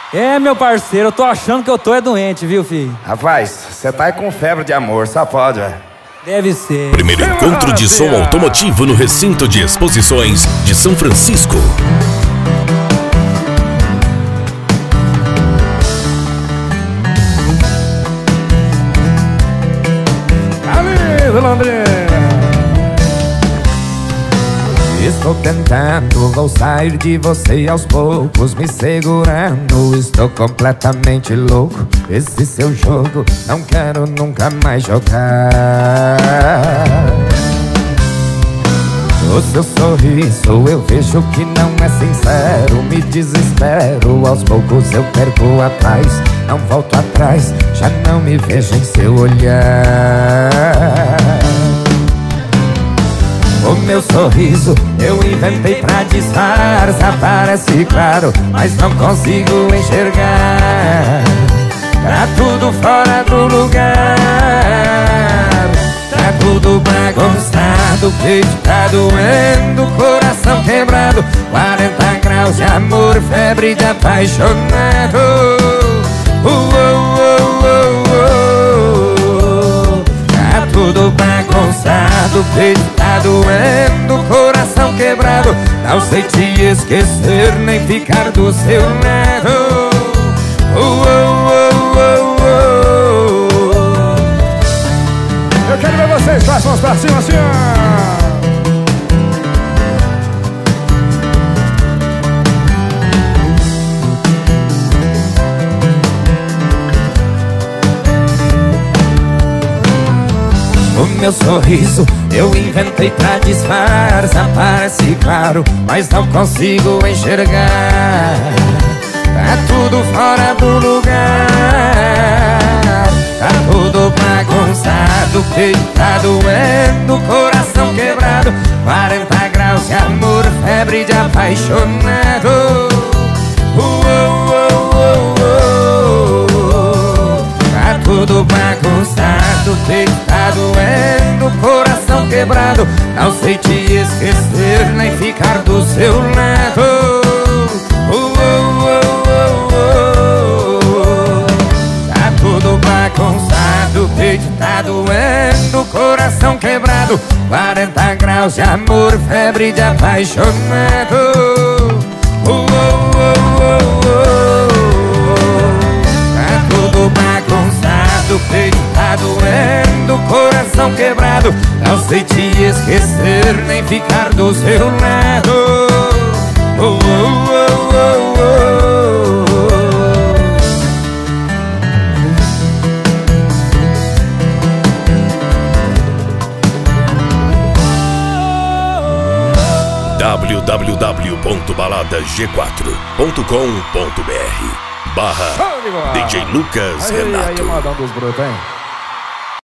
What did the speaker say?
É, meu parceiro, eu tô achando que eu tô doente, viu, filho? Rapaz, você tá aí com febre de amor, só pode, velho. Deve ser. Primeiro encontro de som automotivo no recinto de exposições de São Francisco. Amigo Londrina. Estou tentando, vou sair de você aos poucos, me segurando. Estou completamente louco, esse seu jogo não quero nunca mais jogar. O seu sorriso eu vejo que não é sincero, me desespero, aos poucos eu perco a paz. Não volto atrás, já não me vejo em seu olhar. O meu sorriso eu inventei pra disfarçar, parece claro, mas não consigo enxergar. Tá tudo fora do lugar, tá tudo bagunçado, peito tá doendo, coração quebrado, 40 graus de amor, febre de apaixonado. Tá tudo bagunçado, peito tá doendo, coração quebrado, não sei te esquecer nem ficar do seu lado. Eu quero ver vocês, façam as pra cima assim, ó. O meu sorriso eu inventei pra disfarçar, parece claro, mas não consigo enxergar. Tá tudo fora do lugar, tá tudo bagunçado, peito tá doendo, coração quebrado, 40 graus de amor, febre de apaixonado. Tá tudo bagunçado, peito tá doendo, coração quebrado, não sei te esquecer nem ficar do seu lado. Tá tudo bagunçado, peito tá doendo, coração quebrado, 40 graus de amor, febre de apaixonado. Tá tudo bagunçado, peito tá doendo, coração quebrado, não sei te esquecer nem ficar do seu lado. www.baladag4.com.br /DJ Lucas Renato. Aí, modão dos brotos, hein?